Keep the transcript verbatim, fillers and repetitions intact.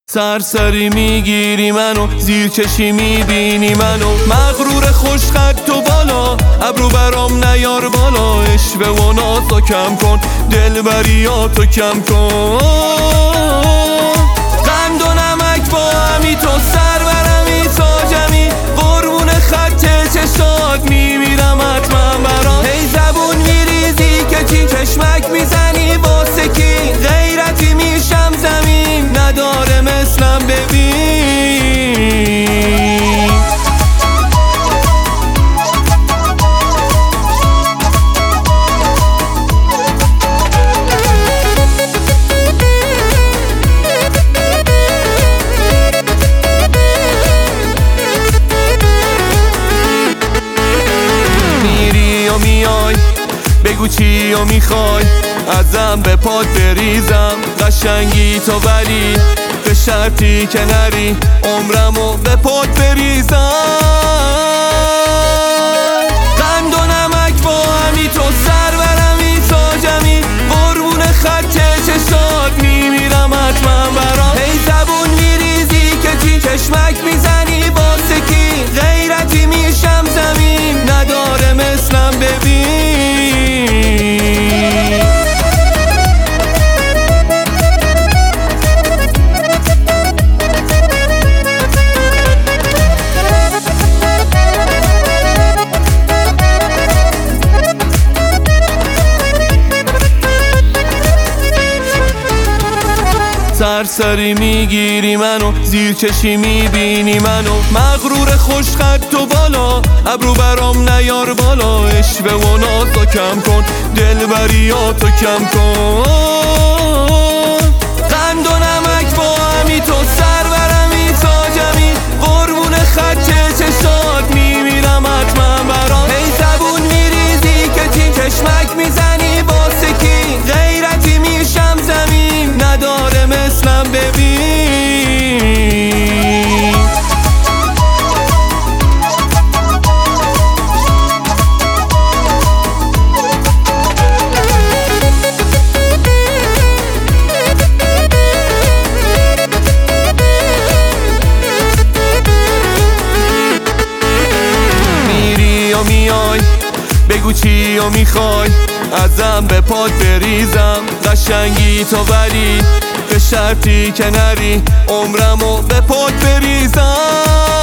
سرسری میگیری منو، زیر چشی میبینی منو، مغرور خوشخط و بالا، ابرو برام نیار بالا، اشوه و نازو کم کن، دلبریاتو کم کن. قند و نمک با همی، تو سرورمی تاجمی، قربون خط چشات میمیرم حتما برات. هی زبون میریزی که چی چشمک میزنی، واسه کی غیرتی میشم زمین، نداره مثلم ببین. میری و میای بگو چی و میخوای، ازم به پات بریزم قشنگی تو، ولی به شرطی که نری عمرمو به پات بریزم. قند و نمک با همی، تو سرورمی تاجمی، قربون خط چشات میمیرم حتما برات. هی زبون میریزی که چی چشمک میزنی، واسه کی غیرتی میشم زمین، نداره مثلم ببین. سرسری میگیری منو، زیر چشی میبینی منو، مغرور خوشخط و بالا، ابرو برام نیار بالا، اشوه و نازو کم کن، دلبریاتو کم کن. قند و نمک با همی، تو سرورمی تاجمی، قربون خط چشات میمیرم حتما برات. هی زبون میریزی که چی چشمک میزنی، واسه کی غیرتی میشم زمین، نداره مثلم ببین. میری و میای بگو چی و میخوای، ازم به پات بریزم قشنگی تو، ولی به شرطی که نری عمرمو به پات بریزم.